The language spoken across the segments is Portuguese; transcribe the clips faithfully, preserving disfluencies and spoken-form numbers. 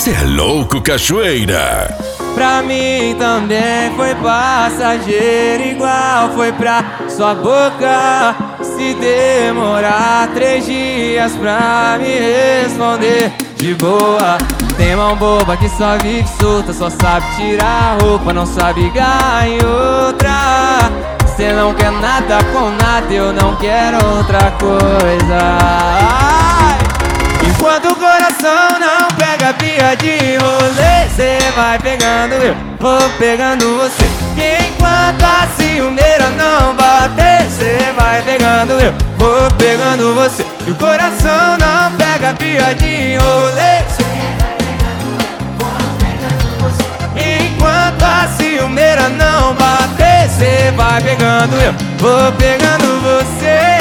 Cê é louco, cachoeira. Pra mim também foi passageiro, igual foi pra sua boca. Se demorar três dias pra me responder de boa. Tem mão boba que só vive solta, só sabe tirar a roupa, não sabe ganhar em outra. Cê não quer nada com nada, eu não quero outra coisa. Ai. Enquanto o coração não pega pia de rolê, cê vai pegando eu, vou pegando você. E enquanto a ciumeira não bater, cê vai pegando eu, vou pegando você. E o coração não pega pia de rolê, cê vai pegando eu, vou pegando você. Enquanto a ciumeira não bater, cê vai pegando eu, vou pegando você.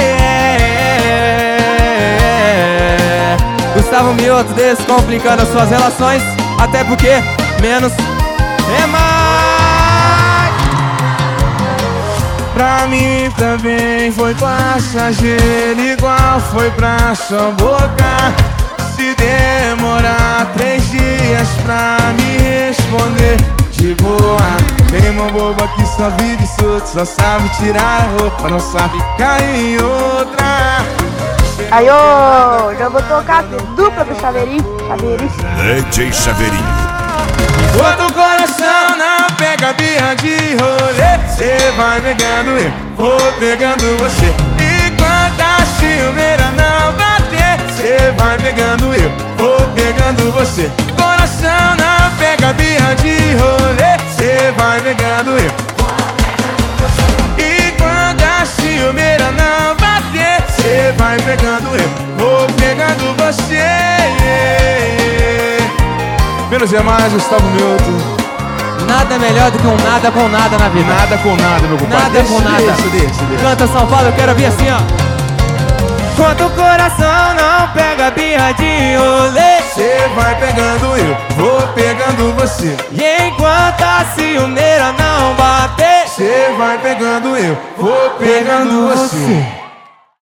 Gustavo Mioto descomplicando as suas relações, até porque menos é mais. Pra mim também foi passageiro, igual foi pra sua boca. Se demorar três dias pra me responder de boa. Tem uma boba que só vive solto, só sabe tirar a roupa, não sabe cair em outra. Aí, ô, já vou tocar a dupla do Chaveirinho, Chaveirinho. D J Chaveirinho. Enquanto o coração não pega birra de rolê, cê vai pegando eu, vou pegando você. Enquanto a ciumeira não bater, cê vai pegando eu, vou pegando você. Coração não pega birra de rolê, cê vai pegando eu. Enquanto a ciumeira não bater, cê vai pegando eu, vou pegando você. Menos é mais, Gustavo Mioto. Nada melhor do que um nada com nada na vida. Nada com nada, meu compadre. Nada com nada. Deixa, deixa, deixa. Canta São Paulo, eu quero ouvir assim, ó. Enquanto o coração não pega birra de rolê, cê vai pegando eu, vou pegando você. e enquanto a ciumeira não bater, cê vai pegando eu, vou pegando você.